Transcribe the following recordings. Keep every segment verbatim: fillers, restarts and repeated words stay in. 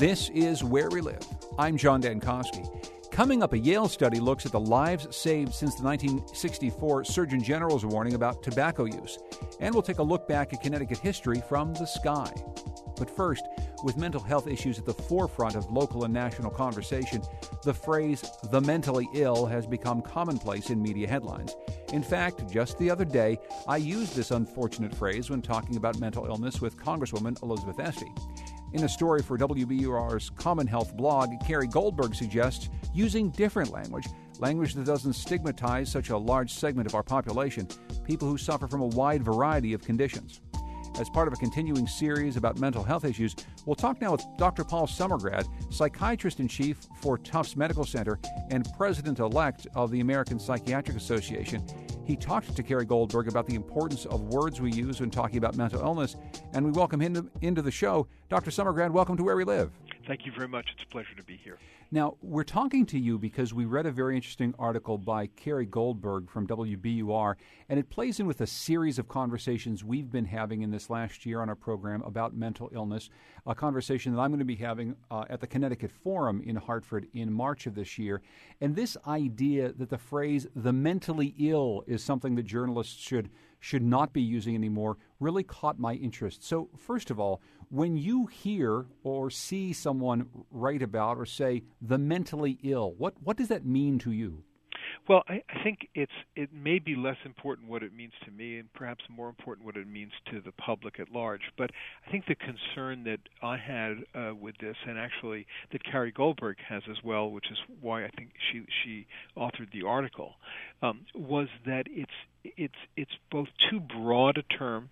This is Where We Live. I'm John Dankosky. Coming up, a Yale study looks at the lives saved since the nineteen sixty-four Surgeon General's warning about tobacco use. And we'll take a look back at Connecticut history from the sky. But first, with mental health issues at the forefront of local and national conversation, the phrase, the mentally ill, has become commonplace in media headlines. In fact, just the other day, I used this unfortunate phrase when talking about mental illness with Congresswoman Elizabeth Esty. In a story for W B U R's Common Health blog, Carrie Goldberg suggests using different language, language that doesn't stigmatize such a large segment of our population, people who suffer from a wide variety of conditions. As part of a continuing series about mental health issues, we'll talk now with Doctor Paul Summergrad, psychiatrist-in-chief for Tufts Medical Center and president-elect of the American Psychiatric Association. He talked to Carrie Goldberg about the importance of words we use when talking about mental illness, and we welcome him into the show. Doctor Summergrad, welcome to Where We Live. Thank you very much. It's a pleasure to be here. Now, we're talking to you because we read a very interesting article by Carrie Goldberg from W B U R, and it plays in with a series of conversations we've been having in this last year on our program about mental illness, a conversation that I'm going to be having uh, at the Connecticut Forum in Hartford in March of this year. And this idea that the phrase, the mentally ill, is something that journalists should should not be using anymore really caught my interest. So, first of all, when you hear or see someone write about or say the mentally ill, what, what does that mean to you? Well, I, I think it's it may be less important what it means to me and perhaps more important what it means to the public at large. But I think the concern that I had uh, with this, and actually that Carrie Goldberg has as well, which is why I think she she authored the article, um, was that it's it's it's both too broad a term,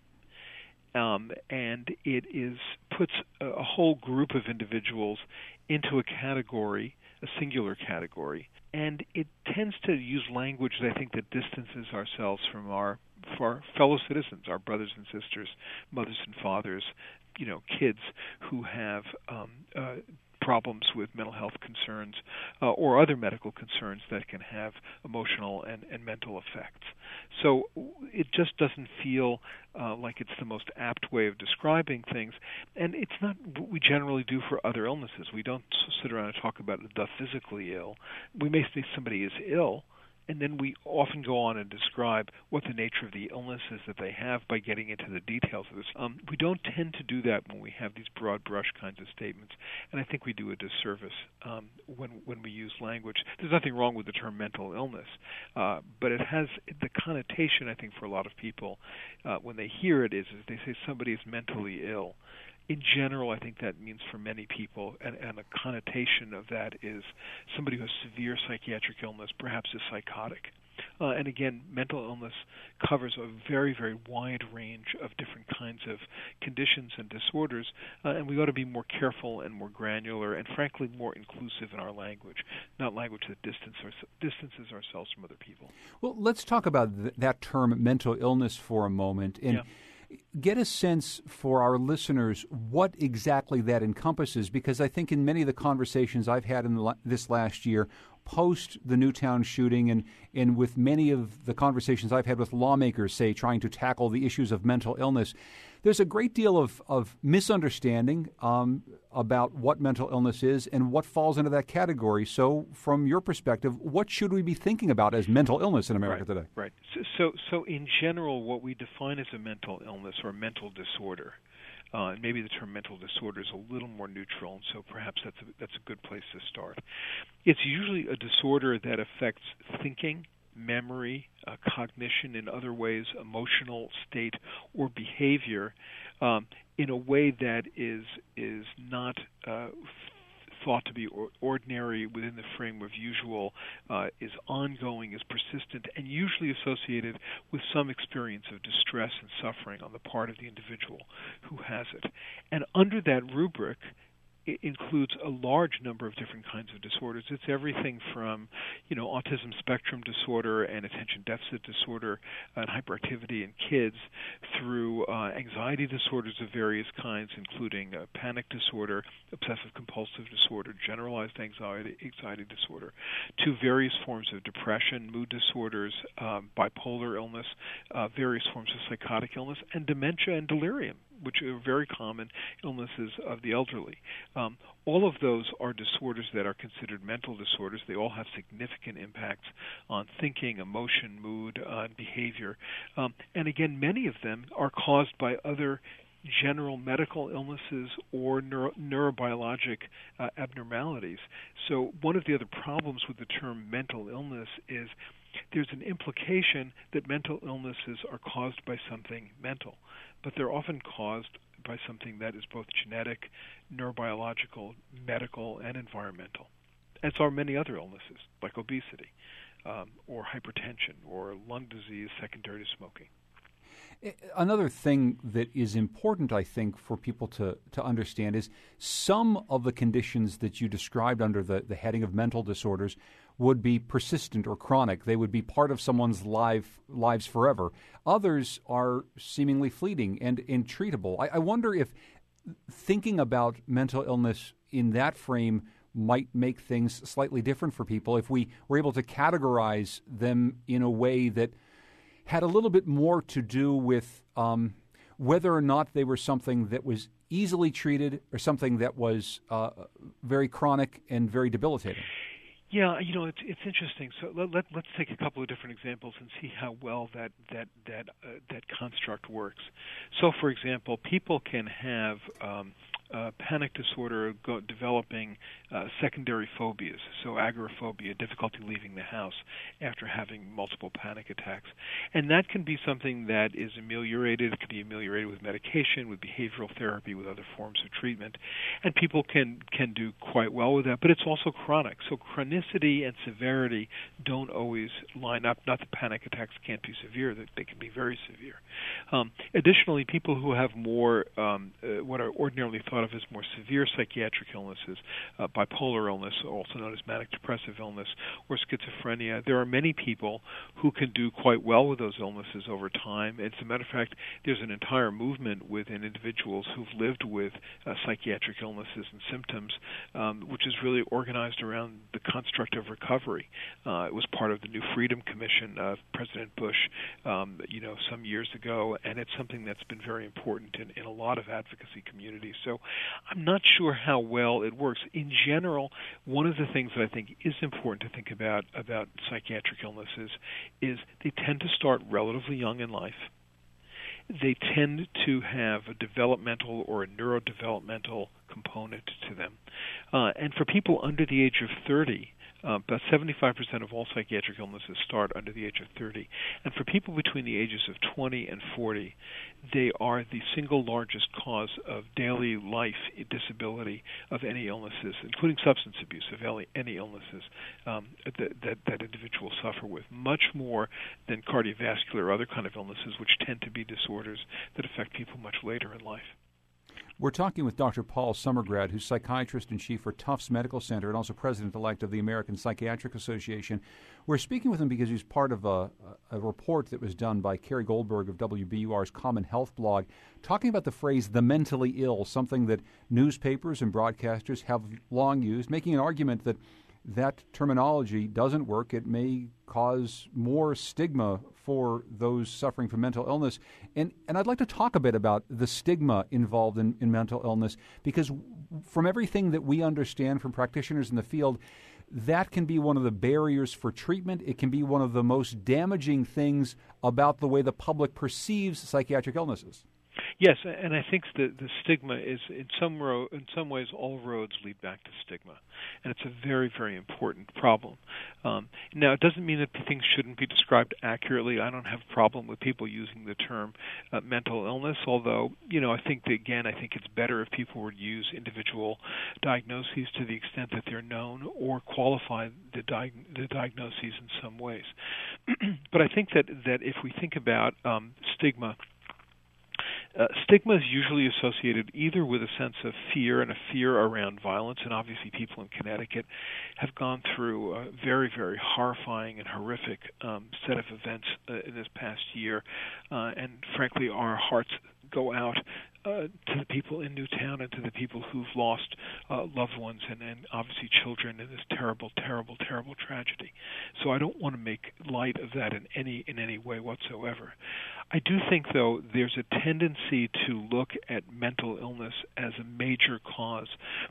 um, and it is puts a, a whole group of individuals into a category, a singular category. And it tends to use language that I think that distances ourselves from our, for our fellow citizens, our brothers and sisters, mothers and fathers, you know, kids who have um, uh, problems with mental health concerns uh, or other medical concerns that can have emotional and, and mental effects. So it just doesn't feel uh, like it's the most apt way of describing things. And it's not what we generally do for other illnesses. We don't sit around and talk about the physically ill. We may say somebody is ill, and then we often go on and describe what the nature of the illness is that they have by getting into the details of this. Um, we don't tend to do that when we have these broad brush kinds of statements, and I think we do a disservice um, when when we use language. There's nothing wrong with the term mental illness, uh, but it has the connotation, I think, for a lot of people uh, when they hear it is, is they say somebody is mentally ill. In general, I think that means for many people, and, and a connotation of that is somebody who has severe psychiatric illness, perhaps is psychotic. Uh, and again, mental illness covers a very, very wide range of different kinds of conditions and disorders, uh, and we ought to be more careful and more granular and, frankly, more inclusive in our language, not language that distance our, distances ourselves from other people. Well, let's talk about th- that term mental illness for a moment. And yeah. get a sense for our listeners what exactly that encompasses, because I think in many of the conversations I've had in the, this last year, post the Newtown shooting, and, and with many of the conversations I've had with lawmakers, say, trying to tackle the issues of mental illness, there's a great deal of, of misunderstanding um, about what mental illness is and what falls into that category. So from your perspective, what should we be thinking about as mental illness in America right, today? Right. So, so, so in general, what we define as a mental illness or mental disorder, uh, and maybe the term mental disorder is a little more neutral, and so perhaps that's a, that's a good place to start. It's usually a disorder that affects thinking, memory, uh, cognition, in other ways, emotional state or behavior, um, in a way that is is not uh, thought to be or ordinary within the frame of usual, uh, is ongoing, is persistent, and usually associated with some experience of distress and suffering on the part of the individual who has it. And under that rubric, it includes a large number of different kinds of disorders. It's everything from, you know, autism spectrum disorder and attention deficit disorder and hyperactivity in kids through uh, anxiety disorders of various kinds, including uh, panic disorder, obsessive compulsive disorder, generalized anxiety anxiety disorder, to various forms of depression, mood disorders, um, bipolar illness, uh, various forms of psychotic illness, and dementia and delirium, which are very common illnesses of the elderly. Um, all of those are disorders that are considered mental disorders. They all have significant impacts on thinking, emotion, mood, uh, and behavior. Um, and again, many of them are caused by other general medical illnesses or neuro- neurobiologic uh, abnormalities. So one of the other problems with the term mental illness is there's an implication that mental illnesses are caused by something mental, but they're often caused by something that is both genetic, neurobiological, medical, and environmental, as are many other illnesses like obesity um, or hypertension or lung disease secondary to smoking. Another thing that is important, I think, for people to, to understand is some of the conditions that you described under the, the heading of mental disorders would be persistent or chronic. They would be part of someone's life, lives forever. Others are seemingly fleeting and, and treatable. I, I wonder if thinking about mental illness in that frame might make things slightly different for people if we were able to categorize them in a way that had a little bit more to do with um, whether or not they were something that was easily treated or something that was uh, very chronic and very debilitating. Yeah, you know, it's it's interesting. So let, let let's take a couple of different examples and see how well that that that uh, that construct works. So, for example, people can have um, uh, panic disorder go, developing uh, secondary phobias, so agoraphobia, difficulty leaving the house after having multiple panic attacks, and that can be something that is ameliorated. It can be ameliorated with medication, with behavioral therapy, with other forms of treatment, and people can can do quite well with that. But it's also chronic, so chronicity and severity don't always line up. Not that panic attacks can't be severe; that they can be very severe. Um, additionally, people who have more um, uh, what are ordinarily thought of as more severe psychiatric illnesses, uh, bipolar illness, also known as manic depressive illness, or schizophrenia, there are many people who can do quite well with those illnesses over time. As a matter of fact, there's an entire movement within individuals who've lived with uh, psychiatric illnesses and symptoms, um, which is really organized around the construct of recovery. Uh, it was part of the New Freedom Commission of President Bush, um, you know, some years ago, and it's something that's been very important in, in a lot of advocacy communities. So I'm not sure how well it works. In general, one of the things that I think is important to think about about psychiatric illnesses is they tend to start relatively young in life. They tend to have a developmental or a neurodevelopmental component to them. Uh, and for people under the age of thirty, uh, about seventy-five percent of all psychiatric illnesses start under the age of thirty. And for people between the ages of twenty and forty, they are the single largest cause of daily life disability of any illnesses, including substance abuse, of any illnesses um, that, that, that individuals suffer with, much more than cardiovascular or other kind of illnesses, which tend to be disorders that affect people much later in life. We're talking with Doctor Paul Summergrad, who's psychiatrist in chief for Tufts Medical Center and also president-elect of the American Psychiatric Association. We're speaking with him because he's part of a, a report that was done by Carrie Goldberg of W B U R's Common Health blog, talking about the phrase the mentally ill, something that newspapers and broadcasters have long used, making an argument that that terminology doesn't work. It may cause more stigma for those suffering from mental illness. And and I'd like to talk a bit about the stigma involved in, in mental illness, because from everything that we understand from practitioners in the field, that can be one of the barriers for treatment. It can be one of the most damaging things about the way the public perceives psychiatric illnesses. Yes, and I think the the stigma is in some ro- in some ways all roads lead back to stigma, and it's a very very important problem. Um, now, it doesn't mean that things shouldn't be described accurately. I don't have a problem with people using the term uh, mental illness, although you know I think that, again I think it's better if people would use individual diagnoses to the extent that they're known, or qualify the, di- the diagnoses in some ways. But I think that that if we think about um, stigma. Uh, stigma is usually associated either with a sense of fear and a fear around violence, and obviously people in Connecticut have gone through a very, very horrifying and horrific um, set of events uh, in this past year, uh, and frankly our hearts go out uh, to the people in Newtown and to the people who've lost uh, loved ones and, and obviously children in this terrible, terrible, terrible tragedy. So I don't want to make light of that in any in any way whatsoever. I do think, though, there's a tendency to look at mental illness as a major cause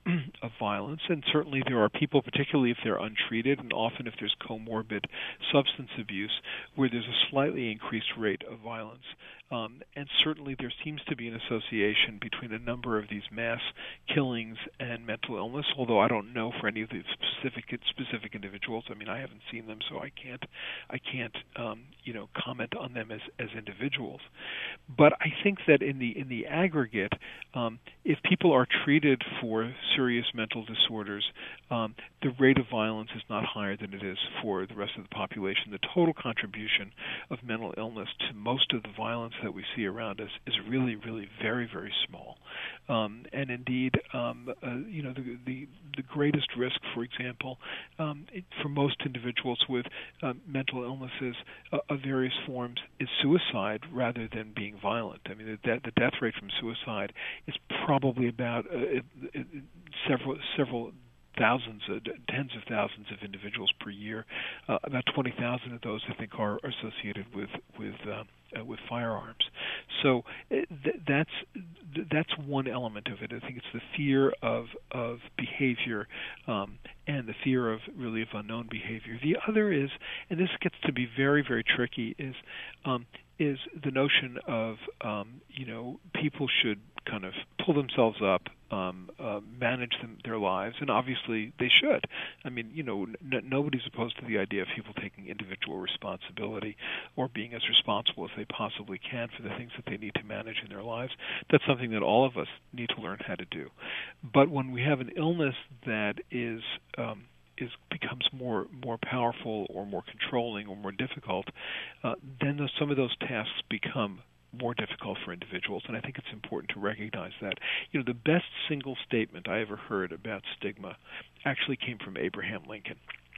of violence, and certainly there are people, particularly if they're untreated, and often if there's comorbid substance abuse, where there's a slightly increased rate of violence. Um, and certainly there seems to be an association between a number of these mass killings and mental illness, although I don't know for any of the specific specific individuals. I mean, I haven't seen them, so I can't I can't um, you know comment on them as, as individuals. But I think that in the in the aggregate, um, if people are treated for serious mental disorders, um, the rate of violence is not higher than it is for the rest of the population. The total contribution of mental illness to most of the violence that we see around us is really, really very, very small. Um, and indeed, um, uh, you know, the, the the greatest risk, for example, um, it, for most individuals with uh, mental illnesses uh, of various forms is suicide rather than being violent. I mean, the, de- the death rate from suicide is probably about uh, it, it, several several. thousands, uh, tens of thousands of individuals per year. Uh, about twenty thousand of those, I think, are associated with with uh, uh, with firearms. So uh, th- that's th- that's one element of it. I think it's the fear of of behavior um, and the fear of really of unknown behavior. The other is, and this gets to be very very tricky, is um, is the notion of um, you know people should kind of pull themselves up, um, uh, manage them, their lives, and obviously they should. I mean, you know, n- nobody's opposed to the idea of people taking individual responsibility or being as responsible as they possibly can for the things that they need to manage in their lives. That's something that all of us need to learn how to do. But when we have an illness that is um, is becomes more more powerful or more controlling or more difficult, uh, then those, some of those tasks become more difficult for individuals, and I think it's important to recognize that. You know, the best single statement I ever heard about stigma actually came from Abraham Lincoln.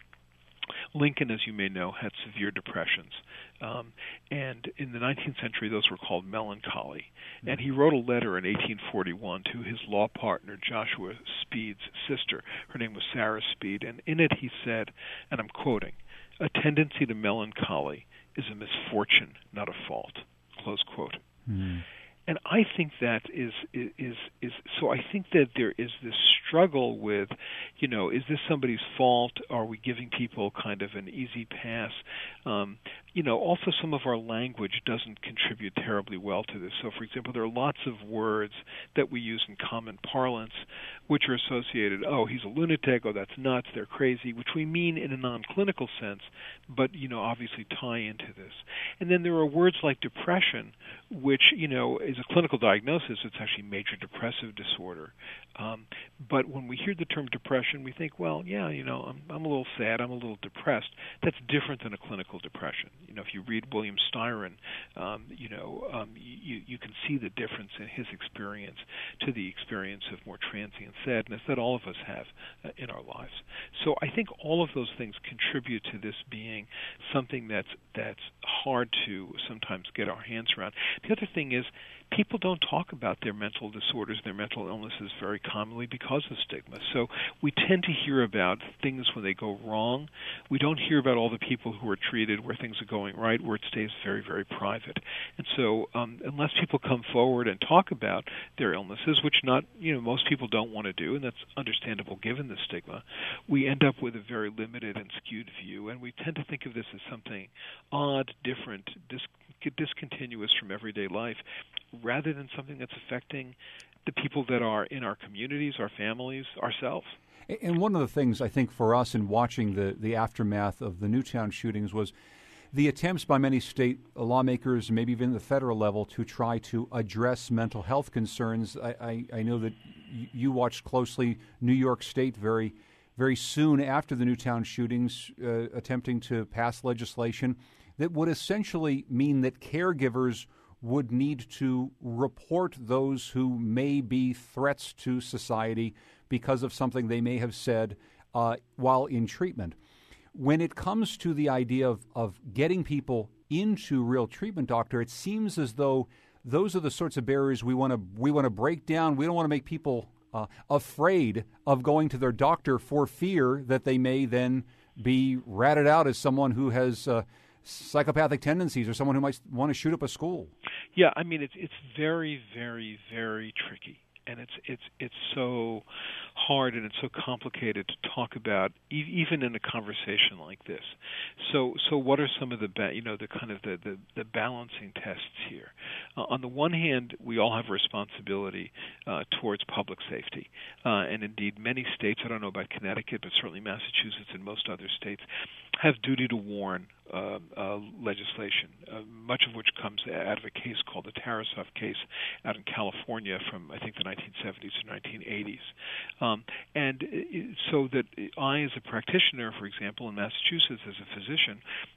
Lincoln, as you may know, had severe depressions, um, and in the nineteenth century those were called melancholy. Mm-hmm. And he wrote a letter in eighteen forty-one to his law partner, Joshua Speed's sister. Her name was Sarah Speed, and in it he said, and I'm quoting, "A tendency to melancholy is a misfortune, not a fault." Close quote. Mm-hmm. And I think that is, is is is so. I think that there is this struggle with, you know, is this somebody's fault? Are we giving people kind of an easy pass? Um, you know, also some of our language doesn't contribute terribly well to this. So, for example, there are lots of words that we use in common parlance which are associated, oh, he's a lunatic, oh, that's nuts, they're crazy, which we mean in a non-clinical sense, but, you know, obviously tie into this. And then there are words like depression, which, you know, is a clinical diagnosis. It's actually major depressive disorder. Um, but when we hear the term depression, we think, well, yeah, you know, I'm, I'm a little sad, I'm a little depressed. That's different than a clinical depression. You know, if you read William Styron, um, you know, um, you, you can see the difference in his experience to the experience of more transient sadness that all of us have uh, in our lives. So I think all of those things contribute to this being something that's that's hard to sometimes get our hands around. The other thing is, people don't talk about their mental disorders, their mental illnesses very commonly because of stigma. So we tend to hear about things when they go wrong. We don't hear about all the people who are treated where things are going right, where it stays very, very private. And so um, unless people come forward and talk about their illnesses, which not, you know, most people don't want to do, and that's understandable given the stigma, we end up with a very limited and skewed view, and we tend to think of this as something odd, different, dis- discontinuous from everyday life, rather than something that's affecting the people that are in our communities, our families, ourselves. And one of the things I think for us in watching the, the aftermath of the Newtown shootings was the attempts by many state lawmakers, maybe even the federal level, to try to address mental health concerns. I, I, I know that you watched closely New York State very, very soon after the Newtown shootings, uh, attempting to pass legislation that would essentially mean that caregivers would need to report those who may be threats to society because of something they may have said uh, while in treatment. When it comes to the idea of, of getting people into real treatment, doctor, it seems as though those are the sorts of barriers we want to we want to break down. We don't want to make people uh, afraid of going to their doctor for fear that they may then be ratted out as someone who has uh, psychopathic tendencies or someone who might want to shoot up a school. Yeah, I mean, it's it's very, very, very tricky. And it's it's it's so hard and it's so complicated to talk about, e- even in a conversation like this. So so what are some of the ba- you know the kind of the, the, the balancing tests here? Uh, on the one hand, we all have a responsibility uh, towards public safety, uh, and indeed many states, I don't know about Connecticut, but certainly Massachusetts and most other states, have duty to warn uh, uh, legislation, uh, much of which comes out of a case called the Tarasov case out in California from, I think, the nineteen seventies or nineteen eighties. Um, and it, so that I, as a practitioner, for example, in Massachusetts as a physician,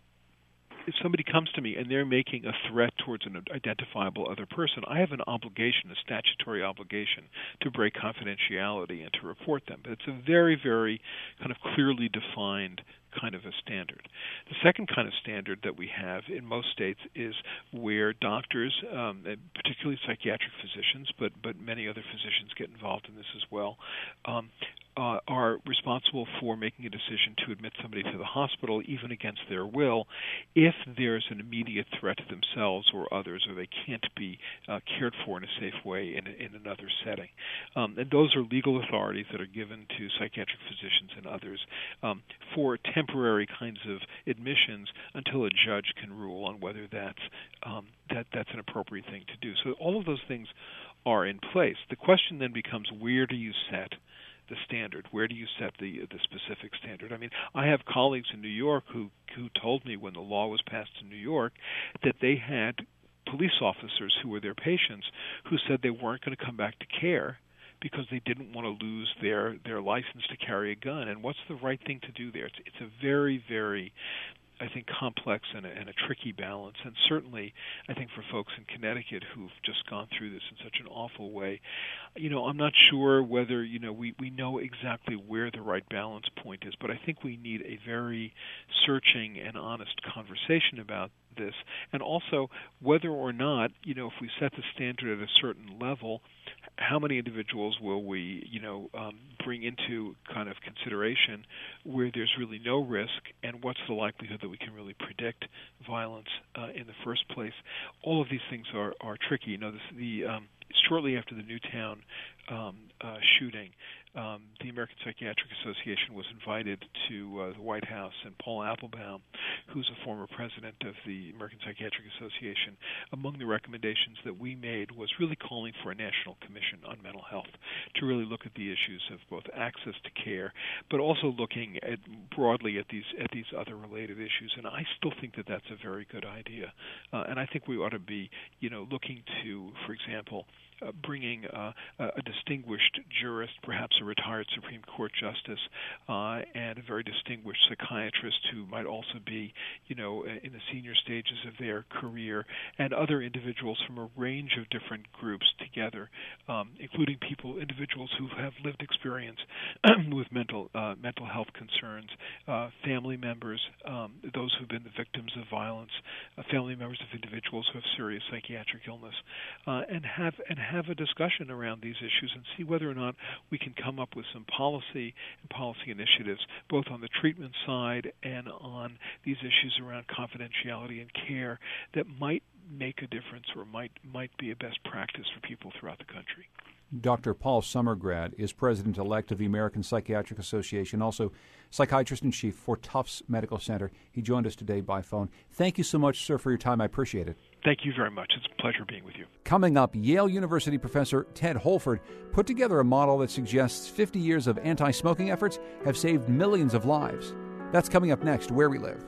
if somebody comes to me and they're making a threat towards an identifiable other person, I have an obligation, a statutory obligation, to break confidentiality and to report them. But it's a very, very kind of clearly defined kind of a standard. The second kind of standard that we have in most states is where doctors, um, particularly psychiatric physicians, but but many other physicians get involved in this as well, um, uh, are responsible for making a decision to admit somebody to the hospital, even against their will, if there's an immediate threat to themselves or others, or they can't be uh, cared for in a safe way in, in another setting. Um, and those are legal authorities that are given to psychiatric physicians and others um, for temporary kinds of admissions until a judge can rule on whether that's um, that that's an appropriate thing to do. So all of those things are in place. The question then becomes, where do you set the standard? Where do you set the the specific standard? I mean, I have colleagues in New York who who told me when the law was passed in New York that they had police officers who were their patients who said they weren't going to come back to care because they didn't want to lose their, their license to carry a gun. And what's the right thing to do there? It's, it's a very, very, I think, complex and a, and a tricky balance. And certainly, I think for folks in Connecticut who've just gone through this in such an awful way, you know, I'm not sure whether, you know, we, we know exactly where the right balance point is, but I think we need a very searching and honest conversation about this. And also, whether or not, you know, if we set the standard at a certain level, how many individuals will we, you know, um, bring into kind of consideration where there's really no risk, and what's the likelihood that we can really predict violence uh, in the first place? All of these things are, are tricky. You know, this, the um, shortly after the Newtown um, uh, shooting, um, the American Psychiatric Association was invited to uh, the White House, and Paul Applebaum, who's a former president of the American Psychiatric Association, among the recommendations that we made was really calling for a national commission on mental health to really look at the issues of both access to care, but also looking at broadly at these at these other related issues. And I still think that that's a very good idea. Uh, and I think we ought to be, you know, looking to, for example, Uh, bringing uh, a distinguished jurist, perhaps a retired Supreme Court justice, uh, and a very distinguished psychiatrist who might also be, you know, in the senior stages of their career, and other individuals from a range of different groups together, um, including people, individuals who have lived experience with mental uh, mental health concerns, uh, family members, um, those who've been the victims of violence, uh, family members of individuals who have serious psychiatric illness, uh, and have and have a discussion around these issues and see whether or not we can come up with some policy and policy initiatives, both on the treatment side and on these issues around confidentiality and care, that might make a difference or might might be a best practice for people throughout the country. Doctor Paul Summergrad is president-elect of the American Psychiatric Association, also psychiatrist-in-chief for Tufts Medical Center. He joined us today by phone. Thank you so much, sir, for your time. I appreciate it. Thank you very much. It's a pleasure being with you. Coming up, Yale University professor Ted Holford put together a model that suggests fifty years of anti-smoking efforts have saved millions of lives. That's coming up next, Where We Live.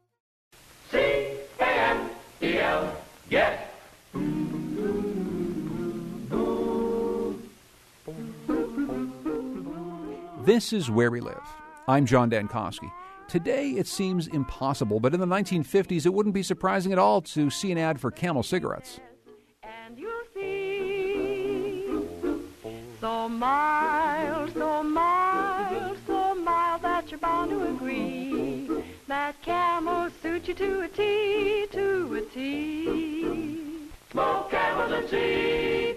C A M E L, get. This is Where We Live. I'm John Dankosky. Today, it seems impossible, but in the nineteen fifties, it wouldn't be surprising at all to see an ad for Camel cigarettes. And you'll see, so mild, so mild, so mild that you're bound to agree that Camel suit you to a T, to a T. Smoke Camels and see.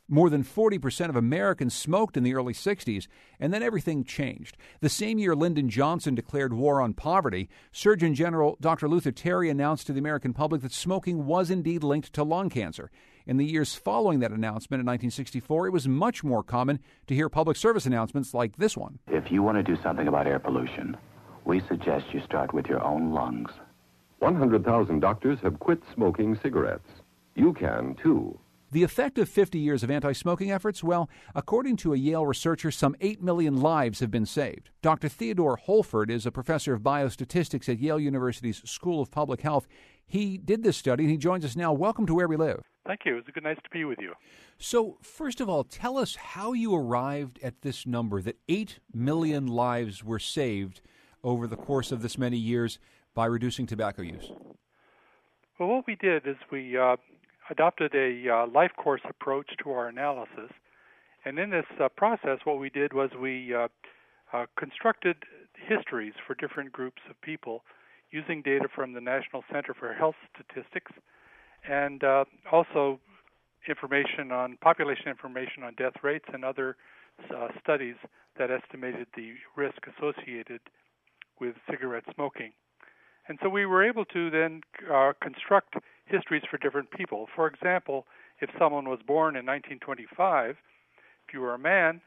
More than forty percent of Americans smoked in the early sixties, and then everything changed. The same year Lyndon Johnson declared war on poverty, Surgeon General Doctor Luther Terry announced to the American public that smoking was indeed linked to lung cancer. In the years following that announcement in nineteen sixty-four, it was much more common to hear public service announcements like this one. If you want to do something about air pollution, we suggest you start with your own lungs. one hundred thousand doctors have quit smoking cigarettes. You can, too. The effect of fifty years of anti-smoking efforts? Well, according to a Yale researcher, some eight million lives have been saved. Doctor Theodore Holford is a professor of biostatistics at Yale University's School of Public Health. He did this study, and he joins us now. Welcome to Where We Live. Thank you. It's a good nice to be with you. So, first of all, tell us how you arrived at this number, that eight million lives were saved over the course of this many years by reducing tobacco use. Well, what we did is we uh, adopted a uh, life course approach to our analysis. And in this uh, process, what we did was we uh, uh, constructed histories for different groups of people using data from the National Center for Health Statistics and uh, also information on population information on death rates and other uh, studies that estimated the risk associated with cigarette smoking. And so we were able to then uh, construct histories for different people. For example, if someone was born in nineteen twenty-five, if you were a man,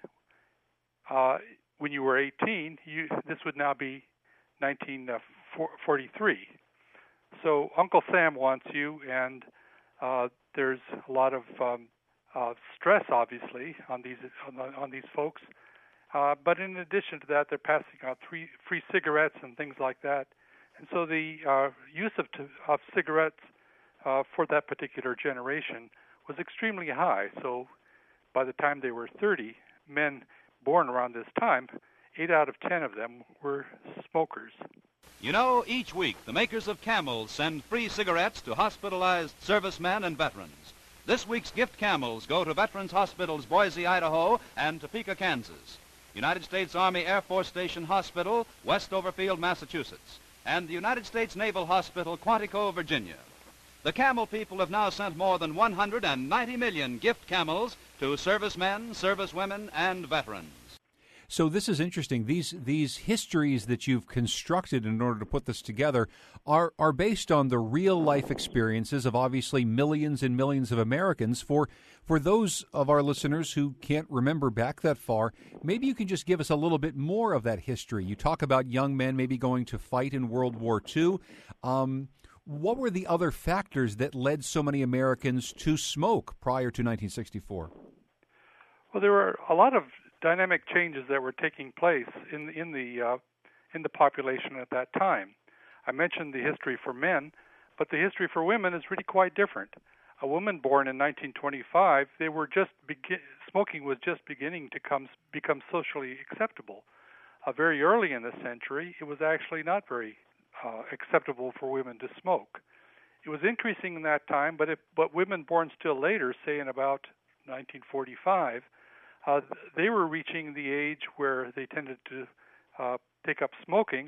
uh, when you were eighteen, you, this would now be nineteen forty-three. So Uncle Sam wants you, and uh, there's a lot of um, uh, stress, obviously, on these on, on these folks. Uh, but in addition to that, they're passing out free, free cigarettes and things like that. And so the uh, use of, t- of cigarettes uh, for that particular generation was extremely high. So by the time they were thirty, men born around this time, eight out of ten of them were smokers. You know, each week the makers of Camels send free cigarettes to hospitalized servicemen and veterans. This week's gift Camels go to Veterans Hospitals Boise, Idaho, and Topeka, Kansas, United States Army Air Force Station Hospital, West Overfield, Massachusetts, and the United States Naval Hospital, Quantico, Virginia. The Camel people have now sent more than one hundred ninety million gift Camels to servicemen, servicewomen, and veterans. So this is interesting. These these histories that you've constructed in order to put this together are, are based on the real-life experiences of obviously millions and millions of Americans. For for those of our listeners who can't remember back that far, maybe you can just give us a little bit more of that history. You talk about young men maybe going to fight in World War Two. Um, what were the other factors that led so many Americans to smoke prior to nineteen sixty-four? Well, there were a lot of dynamic changes that were taking place in in the uh, in the population at that time. I mentioned the history for men, but the history for women is really quite different. A woman born in nineteen twenty-five, they were just begin, smoking was just beginning to come become socially acceptable. Uh, very early in the century, it was actually not very uh, acceptable for women to smoke. It was increasing in that time, but if, but women born still later, say in about nineteen forty-five. Uh, they were reaching the age where they tended to uh, take up smoking.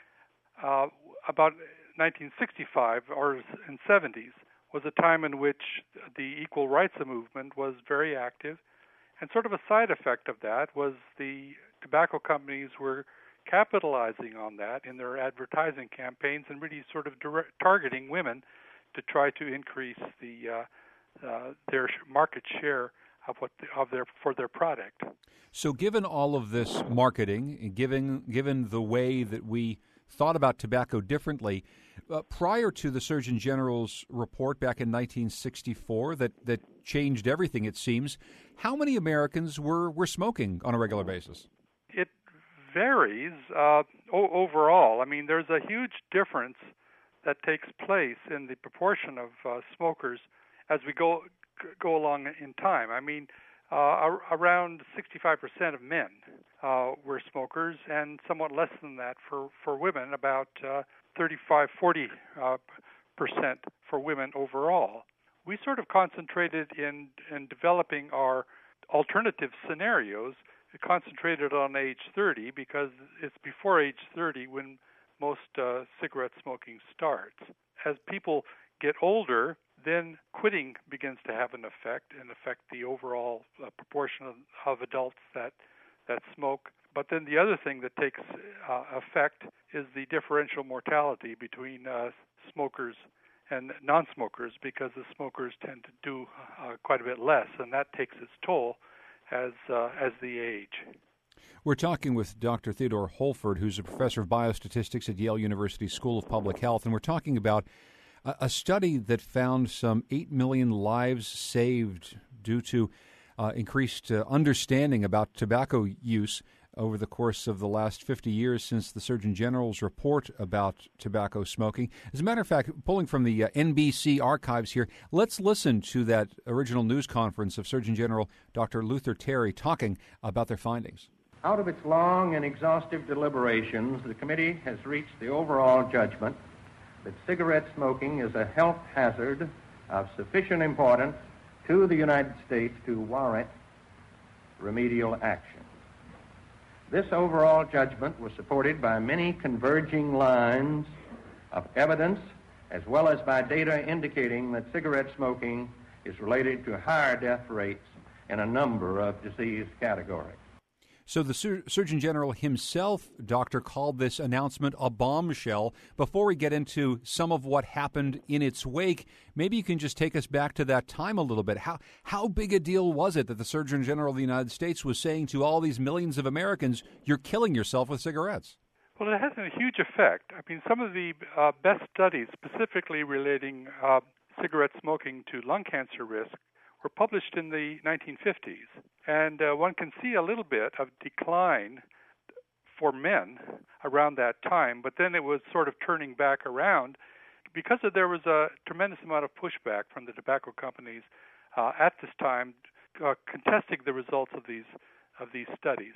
Uh, about nineteen sixty-five or in seventies was a time in which the equal rights movement was very active, and sort of a side effect of that was the tobacco companies were capitalizing on that in their advertising campaigns and really sort of direct, targeting women to try to increase the uh, uh, their market share of what the, of their for their product. So, given all of this marketing, given given the way that we thought about tobacco differently, uh, prior to the Surgeon General's report back in nineteen sixty-four that, that changed everything, it seems, how many Americans were, were smoking on a regular basis? It varies uh, o- overall. I mean, there's a huge difference that takes place in the proportion of uh, smokers as we go go along in time. I mean, uh, around sixty-five percent of men uh, were smokers, and somewhat less than that for, for women, about uh, thirty-five, forty uh, percent for women overall. We sort of concentrated in, in developing our alternative scenarios. We concentrated on age thirty because it's before age thirty when most uh, cigarette smoking starts. As people get older, then quitting begins to have an effect and affect the overall uh, proportion of, of adults that, that smoke. But then the other thing that takes uh, effect is the differential mortality between uh, smokers and non-smokers, because the smokers tend to do uh, quite a bit less, and that takes its toll as uh, as they age. We're talking with Doctor Theodore Holford, who's a professor of biostatistics at Yale University School of Public Health, and we're talking about a, a study that found some eight million lives saved due to uh, increased uh, understanding about tobacco use over the course of the last fifty years since the Surgeon General's report about tobacco smoking. As a matter of fact, pulling from the uh, N B C archives here, let's listen to that original news conference of Surgeon General Doctor Luther Terry talking about their findings. Out of its long and exhaustive deliberations, the committee has reached the overall judgment that cigarette smoking is a health hazard of sufficient importance to the United States to warrant remedial action. This overall judgment was supported by many converging lines of evidence, as well as by data indicating that cigarette smoking is related to higher death rates in a number of disease categories. So the Sur- Surgeon General himself, Doctor, called this announcement a bombshell. Before we get into some of what happened in its wake, maybe you can just take us back to that time a little bit. How how big a deal was it that the Surgeon General of the United States was saying to all these millions of Americans, you're killing yourself with cigarettes? Well, it has a huge effect. I mean, some of the uh, best studies specifically relating uh, cigarette smoking to lung cancer risk were published in the nineteen fifties. And uh, one can see a little bit of decline for men around that time, but then it was sort of turning back around because of, there was a tremendous amount of pushback from the tobacco companies uh, at this time uh, contesting the results of these of these studies.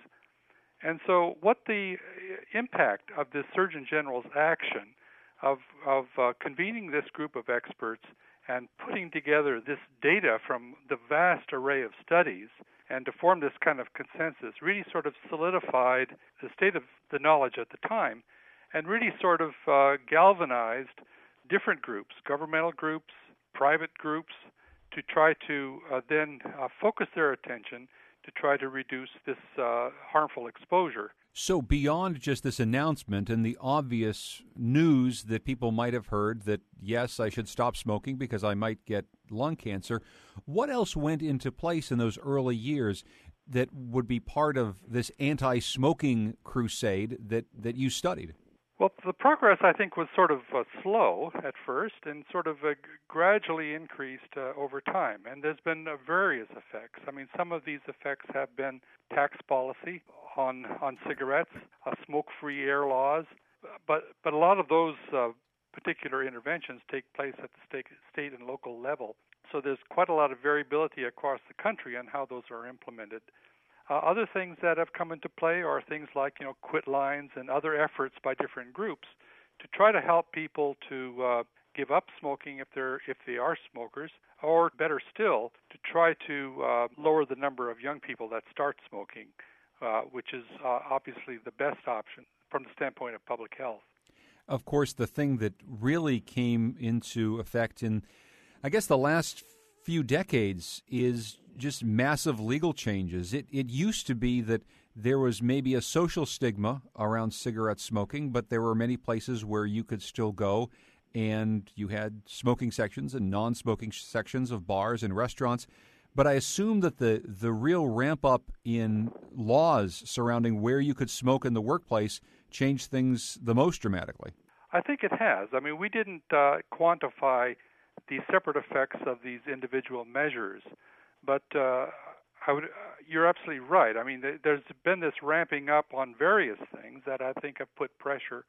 And so what the impact of this Surgeon General's action of, of uh, convening this group of experts and putting together this data from the vast array of studies and to form this kind of consensus really sort of solidified the state of the knowledge at the time and really sort of uh, galvanized different groups, governmental groups, private groups, to try to uh, then uh, focus their attention to try to reduce this uh, harmful exposure. So beyond just this announcement and the obvious news that people might have heard that, yes, I should stop smoking because I might get lung cancer, what else went into place in those early years that would be part of this anti-smoking crusade that, that you studied? Well, the progress, I think, was sort of uh, slow at first and sort of uh, gradually increased uh, over time. And there's been uh, various effects. I mean, some of these effects have been tax policy on on cigarettes, uh, smoke-free air laws, but but a lot of those uh, particular interventions take place at the state, state and local level. So there's quite a lot of variability across the country on how those are implemented. Uh, other things that have come into play are things like, you know, quit lines and other efforts by different groups to try to help people to uh, give up smoking if they're if they are smokers, or better still, to try to uh, lower the number of young people that start smoking, uh, which is uh, obviously the best option from the standpoint of public health. Of course, the thing that really came into effect in, I guess, the last few decades is just massive legal changes. It it used to be that there was maybe a social stigma around cigarette smoking, but there were many places where you could still go, and you had smoking sections and non-smoking sections of bars and restaurants. But I assume that the, the real ramp-up in laws surrounding where you could smoke in the workplace changed things the most dramatically. I think it has. I mean, we didn't uh, quantify the separate effects of these individual measures. But uh, I would, uh, you're absolutely right. I mean, th- there's been this ramping up on various things that I think have put pressure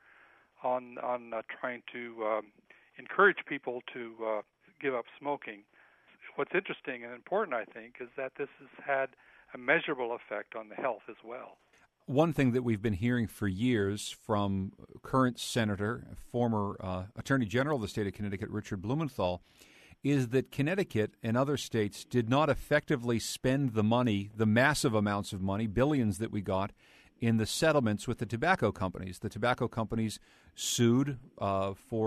on on uh, trying to um, encourage people to uh, give up smoking. What's interesting and important, I think, is that this has had a measurable effect on the health as well. One thing that we've been hearing for years from current Senator, former uh, Attorney General of the state of Connecticut, Richard Blumenthal, is that Connecticut and other states did not effectively spend the money, the massive amounts of money, billions that we got, in the settlements with the tobacco companies. The tobacco companies sued uh, for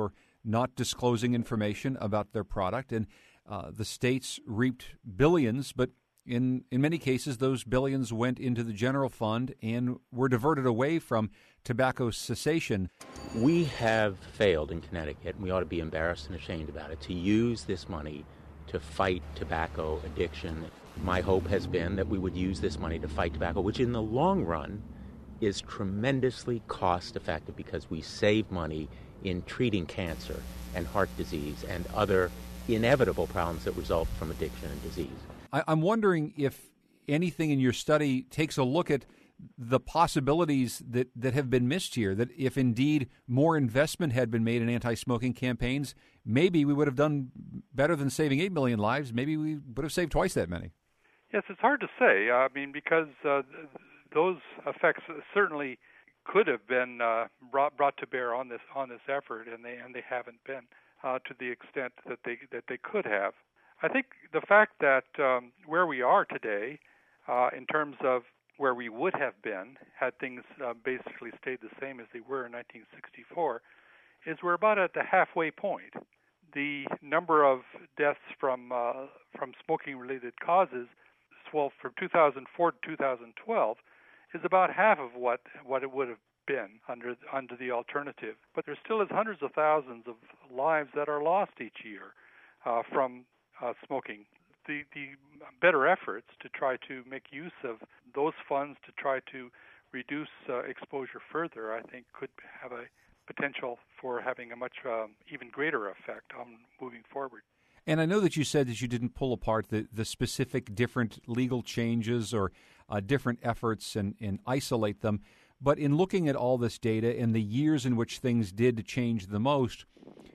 not disclosing information about their product. And uh, the states reaped billions, but in, in many cases, those billions went into the general fund and were diverted away from tobacco cessation. We have failed in Connecticut, and we ought to be embarrassed and ashamed about it, to use this money to fight tobacco addiction. My hope has been that we would use this money to fight tobacco, which in the long run is tremendously cost effective because we save money in treating cancer and heart disease and other inevitable problems that result from addiction and disease. I, I'm wondering if anything in your study takes a look at the possibilities that, that have been missed here, that if indeed more investment had been made in anti-smoking campaigns, maybe we would have done better than saving eight million lives. Maybe we would have saved twice that many. Yes, it's hard to say. I mean, because uh, those effects certainly could have been uh, brought brought to bear on this on this effort, and they and they haven't been uh, to the extent that they that they could have. I think the fact that um, where we are today, uh, in terms of where we would have been had things uh, basically stayed the same as they were in nineteen sixty-four, is we're about at the halfway point. The number of deaths from uh, from smoking-related causes, well, from two thousand four to two thousand twelve, is about half of what, what it would have been under under the alternative. But there still is hundreds of thousands of lives that are lost each year uh, from uh, smoking. The, the better efforts to try to make use of those funds to try to reduce uh, exposure further, I think, could have a potential for having a much um, even greater effect on moving forward. And I know that you said that you didn't pull apart the, the specific different legal changes or uh, different efforts and, and isolate them, but in looking at all this data and the years in which things did change the most,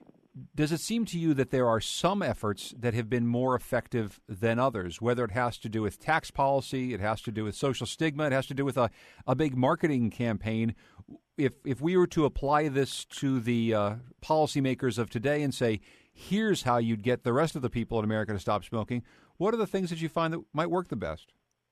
does it seem to you that there are some efforts that have been more effective than others, whether it has to do with tax policy, it has to do with social stigma, it has to do with a, a big marketing campaign? If if we were to apply this to the uh, policymakers of today and say, here's how you'd get the rest of the people in America to stop smoking, what are the things that you find that might work the best?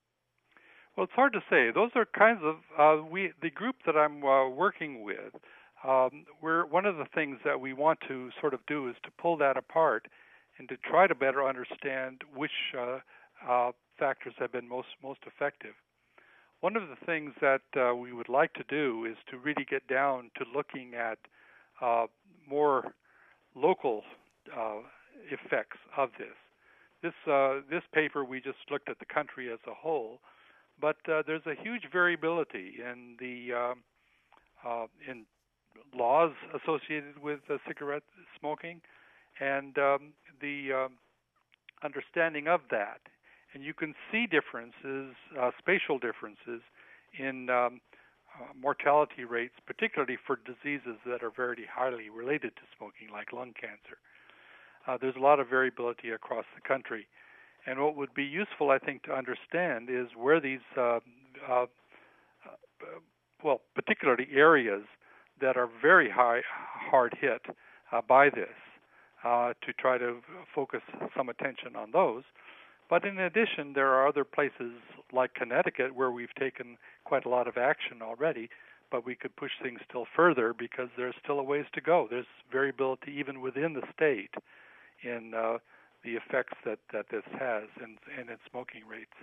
Well, it's hard to say. Those are kinds of, uh, we the group that I'm uh, working with, Um, we're, one of the things that we want to sort of do is to pull that apart and to try to better understand which uh, uh, factors have been most most effective. One of the things that uh, we would like to do is to really get down to looking at uh, more local uh, effects of this. This uh, this paper, we just looked at the country as a whole, but uh, there's a huge variability in the uh, uh, in laws associated with uh, cigarette smoking and um, the um, understanding of that. And you can see differences, uh, spatial differences in um, uh, mortality rates, particularly for diseases that are very highly related to smoking, like lung cancer. Uh, there's a lot of variability across the country. And what would be useful, I think, to understand is where these, uh, uh, uh, well, particularly areas that are very high, hard hit uh, by this, uh, to try to focus some attention on those. But in addition, there are other places like Connecticut where we've taken quite a lot of action already, but we could push things still further because there's still a ways to go. There's variability even within the state in uh, the effects that, that this has in, in its smoking rates.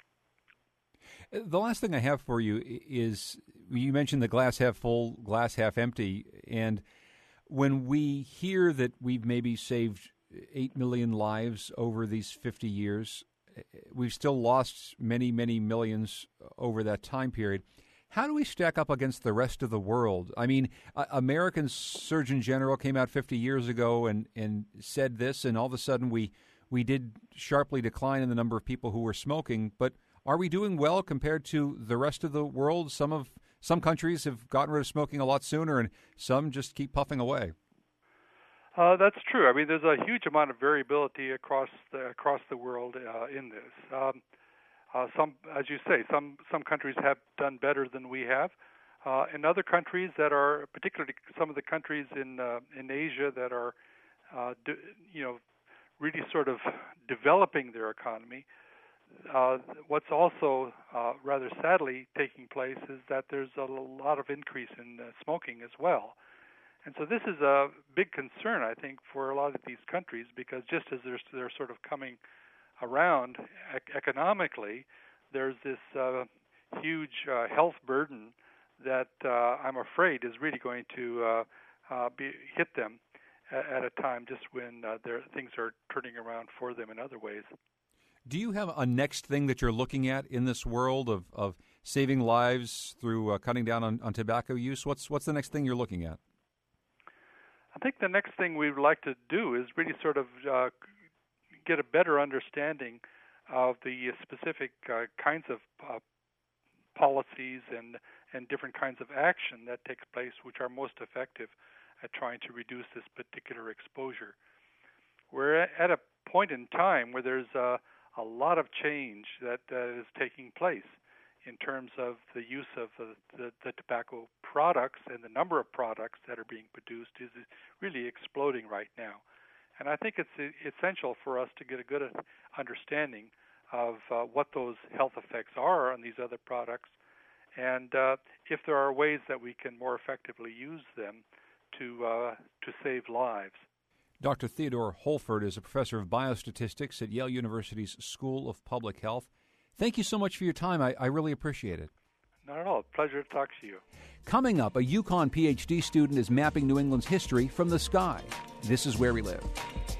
The last thing I have for you is, you mentioned the glass half full, glass half empty, and when we hear that we've maybe saved eight million lives over these fifty years, we've still lost many, many millions over that time period. How do we stack up against the rest of the world? I mean, uh, American Surgeon General came out fifty years ago and, and said this, and all of a sudden we, we did sharply decline in the number of people who were smoking, but are we doing well compared to the rest of the world? Some of some countries have gotten rid of smoking a lot sooner, and some just keep puffing away. Uh, that's true. I mean, there's a huge amount of variability across the across the world uh, in this. Um, uh, some, as you say, some some countries have done better than we have. Uh, in other countries that are, particularly some of the countries in uh, in Asia that are, uh, do, you know, really sort of developing their economy. Uh, what's also uh, rather sadly taking place is that there's a lot of increase in uh, smoking as well. And so this is a big concern, I think, for a lot of these countries, because just as they're, they're sort of coming around ec- economically, there's this uh, huge uh, health burden that uh, I'm afraid is really going to uh, uh, be hit them at, at a time just when uh, their things are turning around for them in other ways. Do you have a next thing that you're looking at in this world of, of saving lives through uh, cutting down on, on tobacco use? What's what's the next thing you're looking at? I think the next thing we would like to do is really sort of uh, get a better understanding of the specific uh, kinds of uh, policies and, and different kinds of action that takes place which are most effective at trying to reduce this particular exposure. We're at a point in time where there's a, a lot of change that uh, is taking place in terms of the use of the, the, the tobacco products, and the number of products that are being produced is really exploding right now. And I think it's essential for us to get a good understanding of uh, what those health effects are on these other products, and uh, if there are ways that we can more effectively use them to uh, to save lives. Doctor Theodore Holford is a professor of biostatistics at Yale University's School of Public Health. Thank you so much for your time. I, I really appreciate it. Not at all. Pleasure to talk to you. Coming up, a UConn P H D student is mapping New England's history from the sky. This is Where We Live.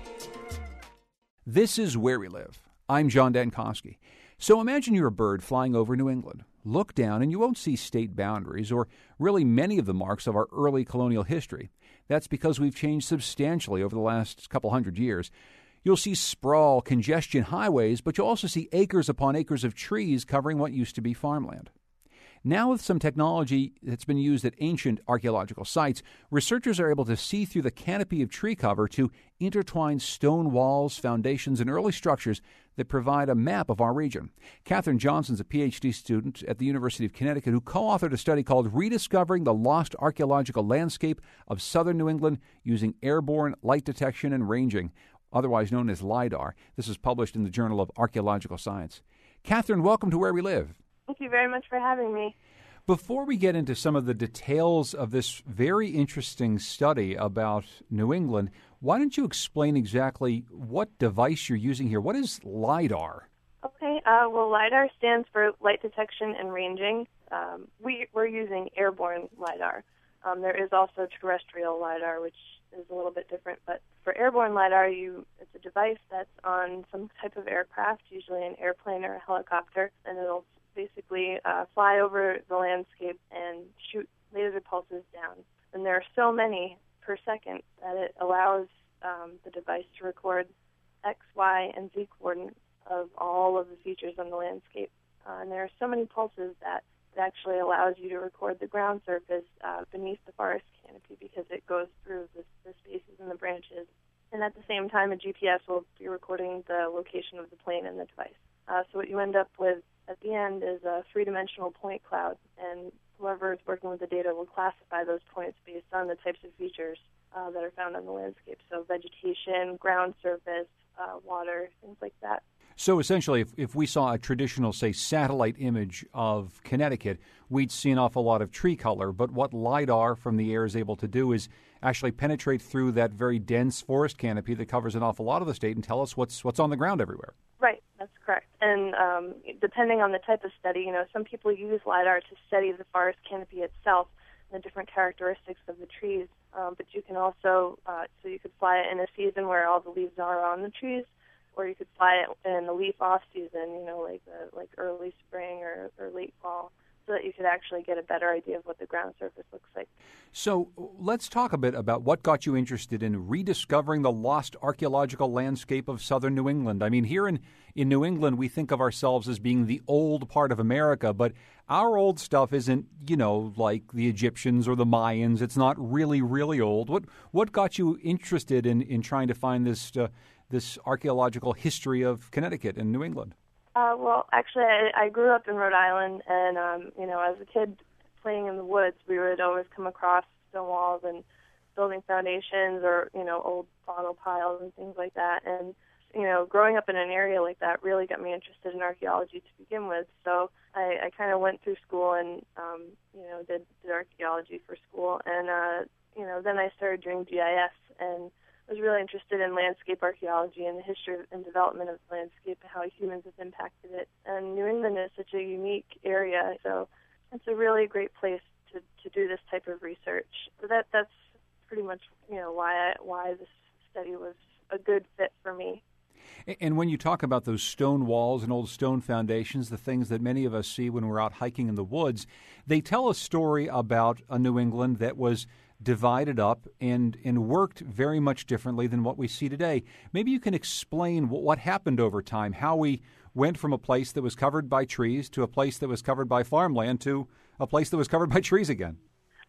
This is Where We Live. I'm John Dankosky. So imagine you're a bird flying over New England. Look down and you won't see state boundaries or really many of the marks of our early colonial history. That's because we've changed substantially over the last couple hundred years. You'll see sprawl, congestion, highways, but you'll also see acres upon acres of trees covering what used to be farmland. Now, with some technology that's been used at ancient archaeological sites, researchers are able to see through the canopy of tree cover to intertwine stone walls, foundations, and early structures that provide a map of our region. Catherine Johnson's a P H D student at the University of Connecticut who co-authored a study called Rediscovering the Lost Archaeological Landscape of Southern New England Using Airborne Light Detection and Ranging, otherwise known as LIDAR. This is published in the Journal of Archaeological Science. Catherine, welcome to Where We Live. Thank you very much for having me. Before we get into some of the details of this very interesting study about New England, why don't you explain exactly what device you're using here? What is LIDAR? Okay, uh, well, LIDAR stands for Light Detection and Ranging. Um, we, we're using airborne LIDAR. Um, there is also terrestrial LIDAR, which is a little bit different, but for airborne LIDAR, you it's a device that's on some type of aircraft, usually an airplane or a helicopter, and it'll basically uh, fly over the landscape and shoot laser pulses down. And there are so many per second that it allows um, the device to record X, Y, and Z coordinates of all of the features on the landscape. Uh, and there are so many pulses that it actually allows you to record the ground surface uh, beneath the forest canopy because it goes through the, the spaces and the branches. And at the same time, a G P S will be recording the location of the plane and the device. Uh, so what you end up with at the end is a three-dimensional point cloud, and whoever is working with the data will classify those points based on the types of features uh, that are found on the landscape. So vegetation, ground surface, uh, water, things like that. So essentially, if, if we saw a traditional, say, satellite image of Connecticut, we'd see an awful lot of tree color. But what LIDAR from the air is able to do is actually penetrate through that very dense forest canopy that covers an awful lot of the state and tell us what's what's on the ground everywhere. Right, that's correct. And um, depending on the type of study, you know, some people use LIDAR to study the forest canopy itself and the different characteristics of the trees. Um, but you can also, uh, so you could fly it in a season where all the leaves are on the trees, or you could fly it in the leaf-off season, you know, like the, like early spring or, or late fall, so that you could actually get a better idea of what the ground surface looks like. So let's talk a bit about what got you interested in rediscovering the lost archaeological landscape of southern New England. I mean, here in, in New England, we think of ourselves as being the old part of America, but our old stuff isn't, you know, like the Egyptians or the Mayans. It's not really, really old. What what got you interested in, in trying to find this uh, this archaeological history of Connecticut and New England? Uh, well, actually, I, I grew up in Rhode Island, and, um, you know, as a kid playing in the woods, we would always come across stone walls and building foundations or, you know, old bottle piles and things like that. And, you know, growing up in an area like that really got me interested in archaeology to begin with. So I, I kind of went through school and, um, you know, did, did archaeology for school. And, uh, you know, then I started doing G I S and was really interested in landscape archaeology and the history and development of the landscape and how humans have impacted it. And New England is such a unique area, so it's a really great place to, to do this type of research. So that that's pretty much, you know, why I, why this study was a good fit for me. And when you talk about those stone walls and old stone foundations, the things that many of us see when we're out hiking in the woods, they tell a story about a New England that was divided up and, and worked very much differently than what we see today. Maybe you can explain what, what happened over time, how we went from a place that was covered by trees to a place that was covered by farmland to a place that was covered by trees again.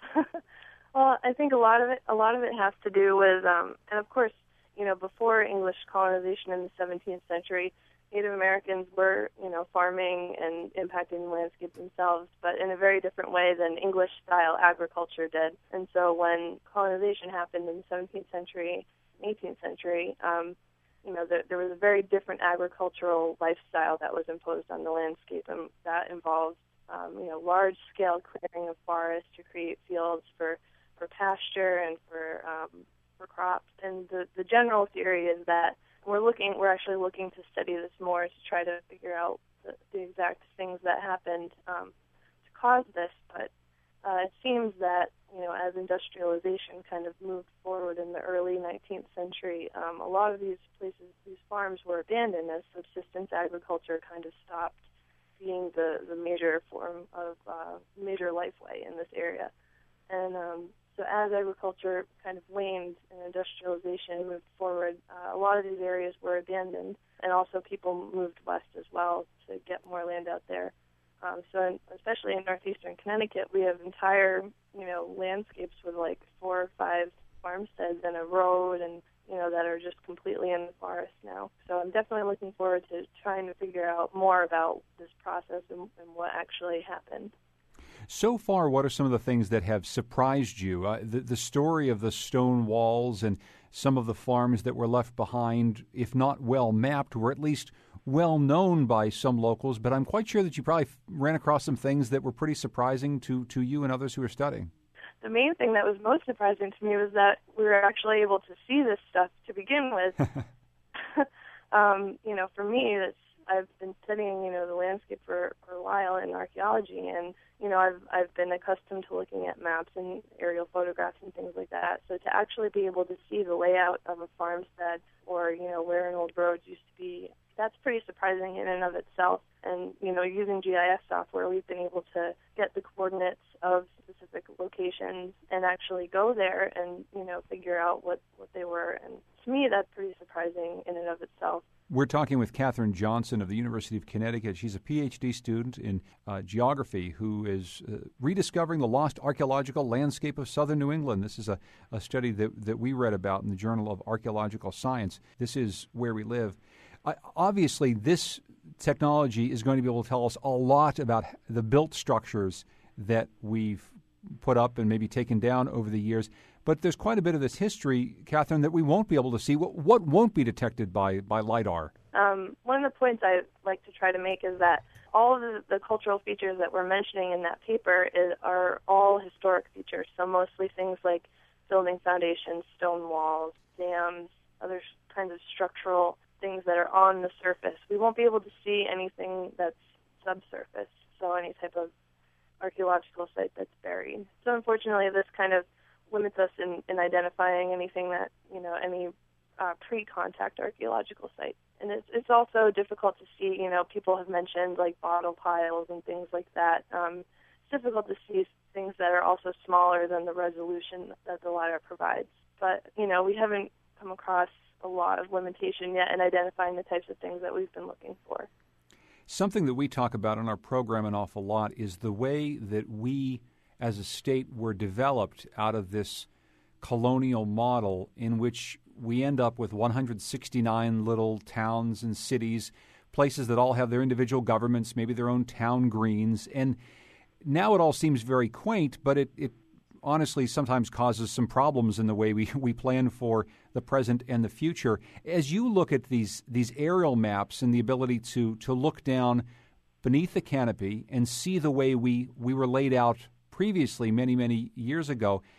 Well, I think a lot of it, a lot of it has to do with, um, and of course, you know, before English colonization in the seventeenth century, Native Americans were, you know, farming and impacting the landscape themselves, but in a very different way than English-style agriculture did. And so when colonization happened in the seventeenth century, eighteenth century, um, you know, there, there was a very different agricultural lifestyle that was imposed on the landscape, and that involved, um, you know, large-scale clearing of forests to create fields for, for pasture and for um, for crops. And the, the general theory is that We're looking. We're actually looking to study this more to try to figure out the, the exact things that happened um, to cause this. But uh, it seems that, you know, as industrialization kind of moved forward in the early nineteenth century, um, a lot of these places, these farms, were abandoned as subsistence agriculture kind of stopped being the, the major form of uh, major life way in this area. And um, So as agriculture kind of waned and industrialization moved forward, uh, a lot of these areas were abandoned, and also people moved west as well to get more land out there. Um, so in, especially in northeastern Connecticut, we have entire, you know, landscapes with like four or five farmsteads and a road, and, you know, that are just completely in the forest now. So I'm definitely looking forward to trying to figure out more about this process and, and what actually happened. So far, what are some of the things that have surprised you? Uh, the, the story of the stone walls and some of the farms that were left behind, if not well mapped, were at least well known by some locals, but I'm quite sure that you probably ran across some things that were pretty surprising to, to you and others who were studying. The main thing that was most surprising to me was that we were actually able to see this stuff to begin with. um, you know, for me, it's, I've been studying, you know, the landscape for, for a while in archaeology, and, you know, I've I've been accustomed to looking at maps and aerial photographs and things like that. So to actually be able to see the layout of a farmstead or, you know, where an old road used to be, that's pretty surprising in and of itself. And, you know, using G I S software, we've been able to get the coordinates of specific locations and actually go there and, you know, figure out what, what they were. And to me, that's pretty surprising in and of itself. We're talking with Katherine Johnson of the University of Connecticut. She's a P H D student in uh, geography who is uh, rediscovering the lost archaeological landscape of southern New England. This is a, a study that, that we read about in the Journal of Archaeological Science. This is where we live. Uh, obviously, this technology is going to be able to tell us a lot about the built structures that we've put up and maybe taken down over the years. But there's quite a bit of this history, Katherine, that we won't be able to see. What, what won't be detected by, by LiDAR? Um, one of the points I like to try to make is that all of the, the cultural features that we're mentioning in that paper is, are all historic features, so mostly things like building foundations, stone walls, dams, other kinds of structural things that are on the surface. We won't be able to see anything that's subsurface, so any type of archaeological site that's buried. So unfortunately, this kind of limits us in, in identifying anything that, you know, any uh, pre-contact archaeological site. And it's, it's also difficult to see, you know, people have mentioned like bottle piles and things like that. Um, it's difficult to see things that are also smaller than the resolution that the LiDAR provides. But, you know, we haven't come across a lot of limitation yet in identifying the types of things that we've been looking for. Something that we talk about in our program an awful lot is the way that we as a state were developed out of this colonial model in which we end up with one hundred sixty-nine little towns and cities, places that all have their individual governments, maybe their own town greens. And now it all seems very quaint, but it, it honestly sometimes causes some problems in the way we, we plan for the present and the future. As you look at these these aerial maps and the ability to to look down beneath the canopy and see the way we, we were laid out previously many, many years ago,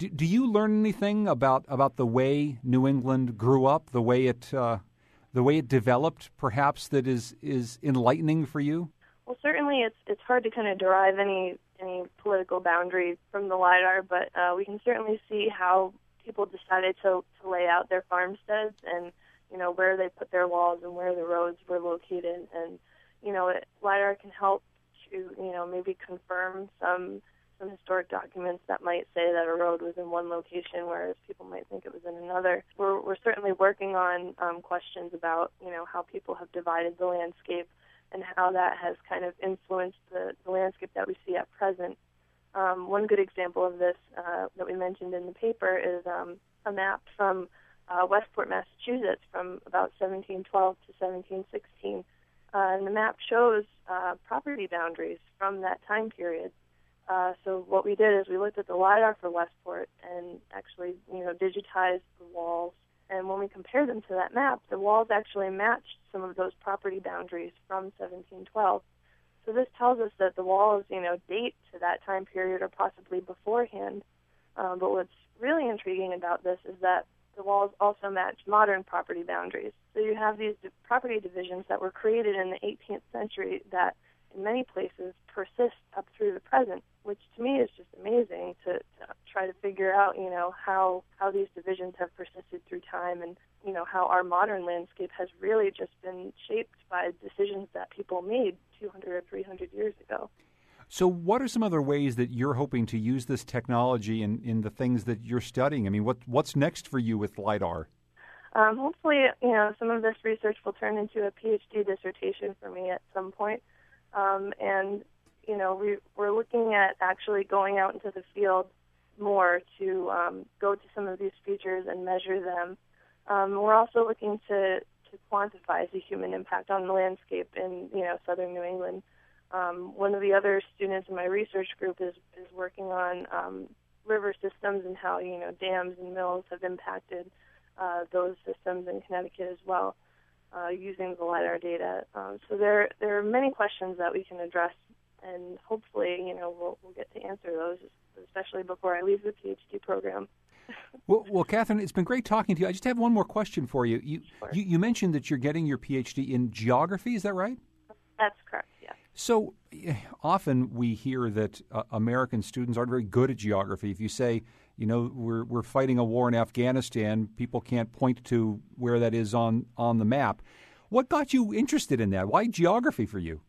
Do, do you learn anything about, about the way New England grew up, the way it uh, the way it developed, perhaps that is, is enlightening for you? Well, certainly it's it's hard to kind of derive any any political boundary from the LiDAR, but uh, we can certainly see how people decided to, to lay out their farmsteads and, you know, where they put their walls and where the roads were located. And, you know, it, LiDAR can help to, you know, maybe confirm some some historic documents that might say that a road was in one location, whereas people might think it was in another. We're, we're certainly working on um, questions about, you know, how people have divided the landscape and how that has kind of influenced the, the landscape that we see at present. Um, one good example of this uh, that we mentioned in the paper is um, a map from uh, Westport, Massachusetts, from about seventeen twelve to seventeen sixteen. Uh, and the map shows uh, property boundaries from that time period. Uh, so what we did is we looked at the LiDAR for Westport and actually, you know, digitized the walls. And when we compared them to that map, the walls actually matched some of those property boundaries from seventeen twelve. So this tells us that the walls, you know, date to that time period or possibly beforehand. Um, but what's really intriguing about this is that the walls also match modern property boundaries. So you have these property divisions that were created in the eighteenth century that in many places persist up through the present, which to me is just amazing to, to try to figure out, you know, how, how these divisions have persisted through time and, you know, how our modern landscape has really just been shaped by decisions that people made two hundred or three hundred years ago. So what are some other ways that you're hoping to use this technology in, in the things that you're studying? I mean, what what's next for you with LiDAR? Um, hopefully, you know, some of this research will turn into a PhD dissertation for me at some point. Um, and, you know, we, we're looking at actually going out into the field more to um, go to some of these features and measure them. Um, we're also looking to, to quantify the human impact on the landscape in, you know, southern New England. Um, one of the other students in my research group is, is working on um, river systems and how, you know, dams and mills have impacted uh, those systems in Connecticut as well, uh, using the LiDAR data. Um, so there there are many questions that we can address, and hopefully, you know, we'll, we'll get to answer those, especially before I leave the PhD program. well, well, Catherine, it's been great talking to you. I just have one more question for you. You, sure. you, you mentioned that you're getting your PhD in geography. Is that right? That's correct, yes. So often we hear that uh, American students aren't very good at geography. If you say, you know, we're we're fighting a war in Afghanistan, people can't point to where that is on, on the map. What got you interested in that? Why geography for you?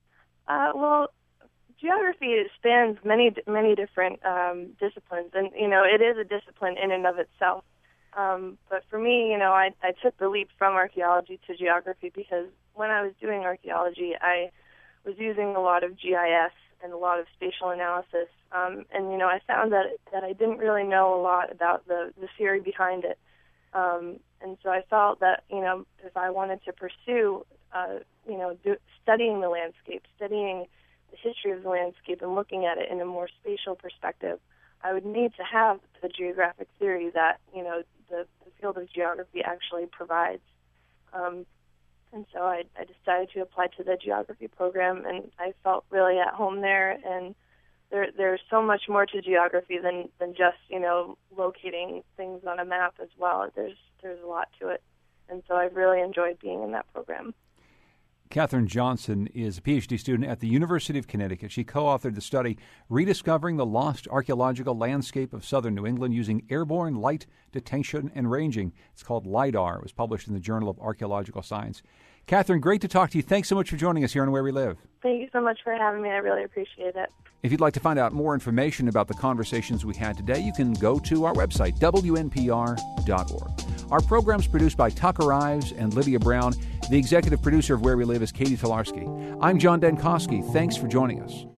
Uh, well, geography spans many many different um, disciplines, and you know, it is a discipline in and of itself. Um, but for me, you know, I, I took the leap from archaeology to geography because when I was doing archaeology, I was using a lot of G I S and a lot of spatial analysis, um, and you know, I found that that I didn't really know a lot about the, the theory behind it, um, and so I felt that, you know, if I wanted to pursue, uh, you know, do, studying the landscape, studying the history of the landscape, and looking at it in a more spatial perspective, I would need to have the geographic theory that, you know, the, the field of geography actually provides. Um, and so I, I decided to apply to the geography program, and I felt really at home there. And there, there's so much more to geography than, than just, you know, locating things on a map as well. There's there's a lot to it. And so I've really enjoyed being in that program. Catherine Johnson is a PhD student at the University of Connecticut. She co-authored the study Rediscovering the Lost Archaeological Landscape of Southern New England Using Airborne Light Detection and Ranging. It's called LiDAR. It was published in the Journal of Archaeological Science. Catherine, great to talk to you. Thanks so much for joining us here on Where We Live. Thank you so much for having me. I really appreciate it. If you'd like to find out more information about the conversations we had today, you can go to our website, W N P R dot org. Our program's produced by Tucker Ives and Lydia Brown. The executive producer of Where We Live is Katie Tolarski. I'm John Denkowski. Thanks for joining us.